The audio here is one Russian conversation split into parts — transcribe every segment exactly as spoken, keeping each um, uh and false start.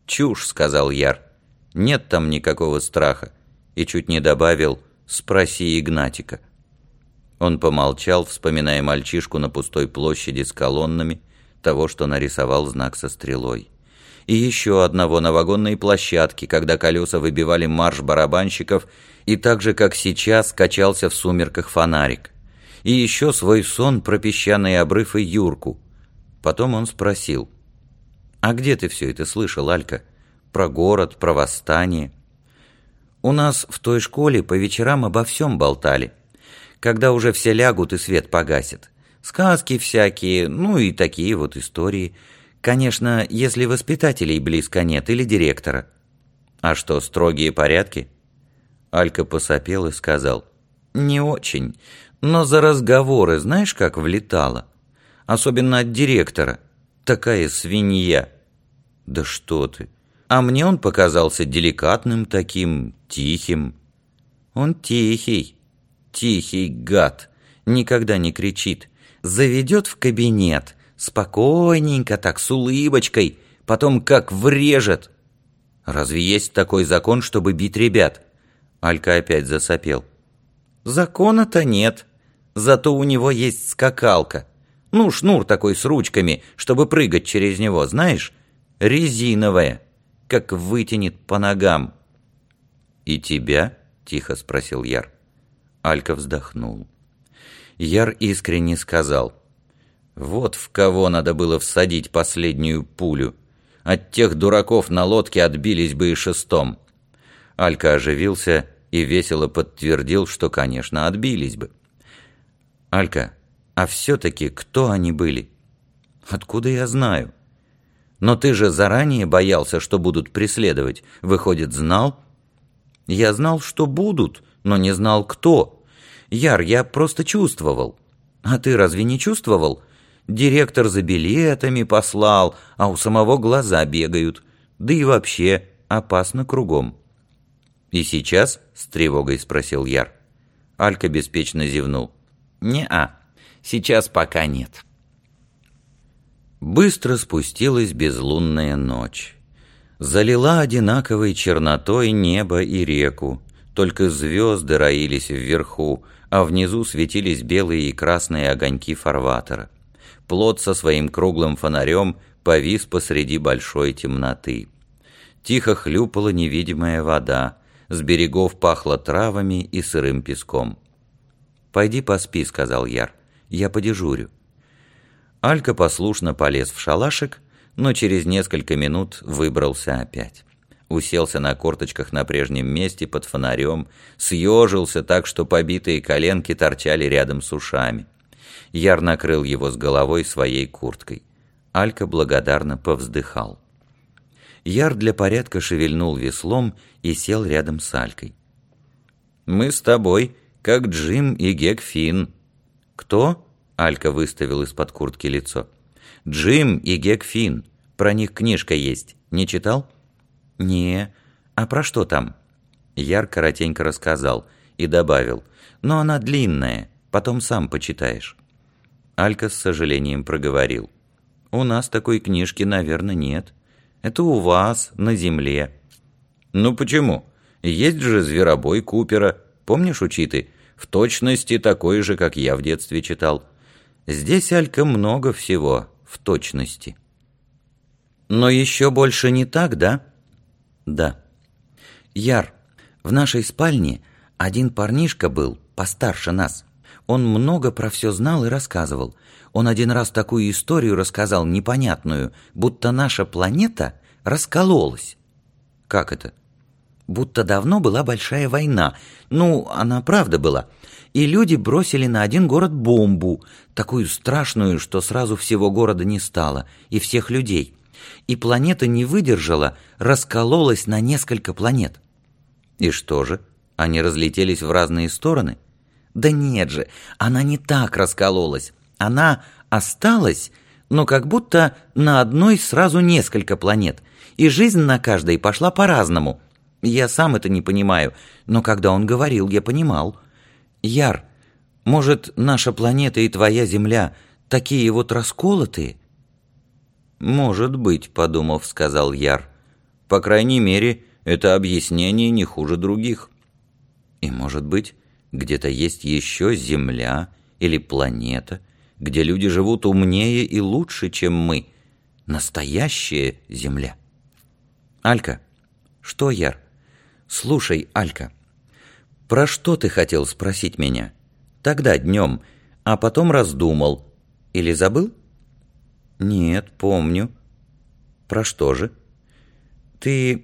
«Чушь», — сказал Яр. «Нет там никакого страха». И чуть не добавил: «Спроси Игнатика». Он помолчал, вспоминая мальчишку на пустой площади с колоннами, того, что нарисовал знак со стрелой. И еще одного на вагонной площадке, когда колеса выбивали марш барабанщиков, и так же, как сейчас, качался в сумерках фонарик. И еще свой сон про песчаный обрыв и Юрку. Потом он спросил: «А где ты все это слышал, Алька? Про город, про восстание?» «У нас в той школе по вечерам обо всем болтали. Когда уже все лягут и свет погасит. Сказки всякие, ну и такие вот истории. Конечно, если воспитателей близко нет или директора». «А что, строгие порядки?» Алька посопел и сказал: «Не очень, но за разговоры знаешь, как влетало? Особенно от директора. Такая свинья». «Да что ты! А мне он показался деликатным таким, тихим». «Он тихий, тихий гад, никогда не кричит. Заведет в кабинет, спокойненько так, с улыбочкой, потом как врежет». «Разве есть такой закон, чтобы бить ребят?» Алька опять засопел. «Закона-то нет, зато у него есть скакалка. Ну, шнур такой с ручками, чтобы прыгать через него, знаешь? Резиновая, как вытянет по ногам». «И тебя?» — тихо спросил Яр. Алька вздохнул. Яр искренне сказал: «Вот в кого надо было всадить последнюю пулю. От тех дураков на лодке отбились бы и шестом». Алька оживился и весело подтвердил, что, конечно, отбились бы. «Алька, а все-таки кто они были?» «Откуда я знаю?» «Но ты же заранее боялся, что будут преследовать. Выходит, знал?» «Я знал, что будут, но не знал, кто. Яр, я просто чувствовал. А ты разве не чувствовал? Директор за билетами послал, а у самого глаза бегают. Да и вообще опасно кругом». «И сейчас?» — с тревогой спросил Яр. Алька беспечно зевнул. «Не-а, сейчас пока нет». Быстро спустилась безлунная ночь. Залила одинаковой чернотой небо и реку, только звезды роились вверху, а внизу светились белые и красные огоньки фарватера. Плот со своим круглым фонарем повис посреди большой темноты. Тихо хлюпала невидимая вода, с берегов пахло травами и сырым песком. «Пойди поспи», — сказал Яр, — «я подежурю». Алька послушно полез в шалашик, но через несколько минут выбрался опять. Уселся на корточках на прежнем месте под фонарем, съежился так, что побитые коленки торчали рядом с ушами. Яр накрыл его с головой своей курткой. Алька благодарно повздыхал. Яр для порядка шевельнул веслом и сел рядом с Алькой. «Мы с тобой, как Джим и Гек Финн». «Кто?» — Алька выставил из-под куртки лицо. «Джим и Гек Финн. Про них книжка есть. Не читал?» «Не. А про что там?» Яр коротенько рассказал и добавил: «Но она длинная, потом сам почитаешь». Алька с сожалением проговорил: «У нас такой книжки, наверное, нет. Это у вас, на земле». «Ну почему? Есть же «Зверобой» Купера. Помнишь, учиты? В точности такой же, как я в детстве читал. Здесь, Алька, много всего в точности». «Но еще больше не так, да?» «Да». «Яр, в нашей спальне один парнишка был, постарше нас. Он много про все знал и рассказывал. Он один раз такую историю рассказал, непонятную, будто наша планета раскололась». «Как это?» «Будто давно была большая война. Ну, она правда была. И люди бросили на один город бомбу, такую страшную, что сразу всего города не стало, и всех людей. И планета не выдержала, раскололась на несколько планет». «И что же? Они разлетелись в разные стороны?» «Да нет же, она не так раскололась. Она осталась, но как будто на одной сразу несколько планет, и жизнь на каждой пошла по-разному. Я сам это не понимаю, но когда он говорил, я понимал. Яр, может, наша планета и твоя Земля такие вот расколотые?» «Может быть», — подумав, сказал Яр. По крайней мере, это объяснение не хуже других. И, может быть, где-то есть еще Земля или планета, где люди живут умнее и лучше, чем мы. Настоящая Земля. Алька. Что, Яр? Слушай, Алька, про что ты хотел спросить меня? Тогда днем, а потом раздумал. Или забыл? Нет, помню. Про что же? Ты...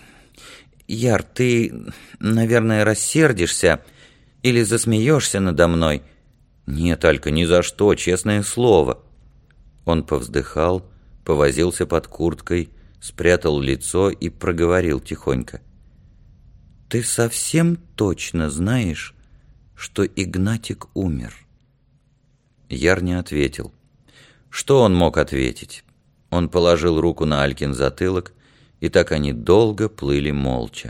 Яр, ты, наверное, рассердишься или засмеешься надо мной. Нет, Алька, ни за что, честное слово. Он повздыхал, повозился под курткой, спрятал лицо и проговорил тихонько. Ты совсем точно знаешь, что Игнатик умер? Яр не ответил. Что он мог ответить? Он положил руку на Алькин затылок, и так они долго плыли молча.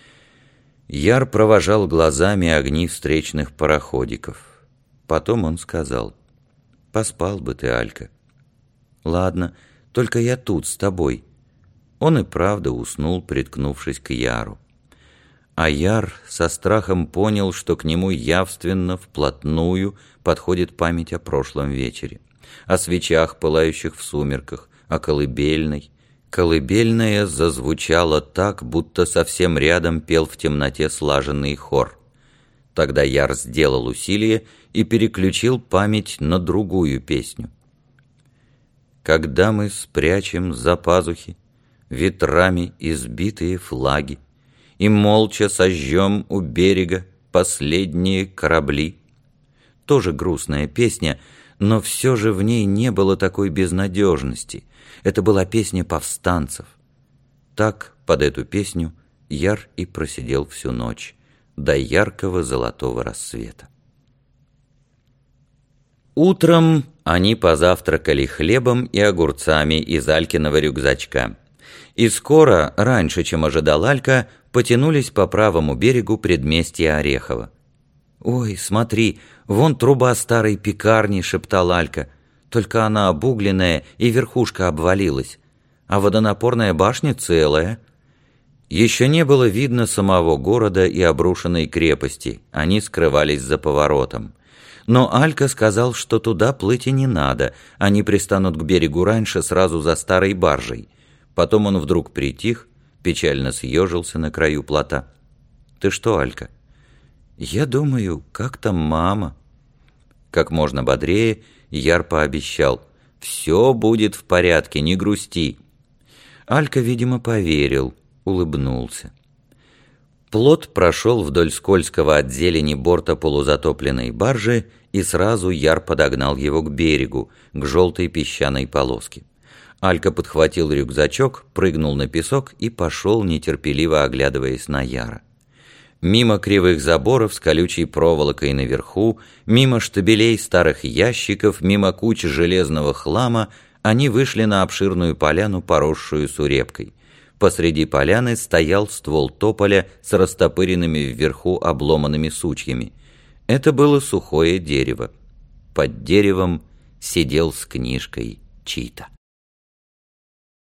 Яр провожал глазами огни встречных пароходиков. Потом он сказал: «Поспал бы ты, Алька». «Ладно, только я тут с тобой». Он и правда уснул, приткнувшись к Яру. А Яр со страхом понял, что к нему явственно, вплотную подходит память о прошлом вечере, о свечах, пылающих в сумерках, о колыбельной. Колыбельная зазвучала так, будто совсем рядом пел в темноте слаженный хор. Тогда Яр сделал усилие и переключил память на другую песню. «Когда мы спрячем за пазухи ветрами избитые флаги и молча сожжем у берега последние корабли». Тоже грустная песня, но все же в ней не было такой безнадежности. Это была песня повстанцев. Так, под эту песню, Яр и просидел всю ночь, до яркого золотого рассвета. Утром они позавтракали хлебом и огурцами из Алькиного рюкзачка. И скоро, раньше, чем ожидал Алька, потянулись по правому берегу предместья Орехова. «Ой, смотри, вон труба старой пекарни», — шептал Алька. «Только она обугленная, и верхушка обвалилась, а водонапорная башня целая». Еще не было видно самого города и обрушенной крепости, они скрывались за поворотом. Но Алька сказал, что туда плыть и не надо, они пристанут к берегу раньше, сразу за старой баржей. Потом он вдруг притих, печально съежился на краю плота. «Ты что, Алька?» «Я думаю, как там мама?» Как можно бодрее Яр пообещал: «Все будет в порядке, не грусти». Алька, видимо, поверил, улыбнулся. Плот прошел вдоль скользкого от зелени борта полузатопленной баржи, и сразу Яр подогнал его к берегу, к желтой песчаной полоске. Алька подхватил рюкзачок, прыгнул на песок и пошел, нетерпеливо оглядываясь на Яра. Мимо кривых заборов с колючей проволокой наверху, мимо штабелей старых ящиков, мимо куч железного хлама они вышли на обширную поляну, поросшую сурепкой. Посреди поляны стоял ствол тополя с растопыренными вверху обломанными сучьями. Это было сухое дерево. Под деревом сидел с книжкой Чита.